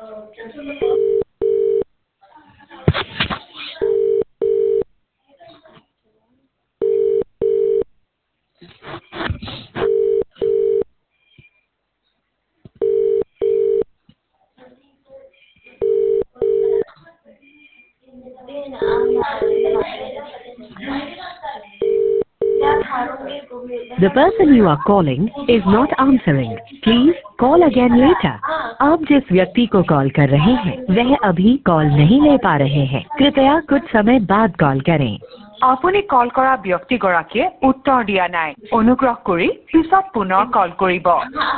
The person you are calling is not answering. Please call again later. आप जिस व्यक्ति को कॉल कर रहे हैं वह अभी कॉल नहीं ले पा रहे हैं। कृपया कुछ समय बाद कॉल करें। আপুনি কল কৰা ব্যক্তিগৰাকীয়ে উত্তৰ দিয়া নাই। অনুগ্ৰহ কৰি পিছত পুনৰ কল কৰিব।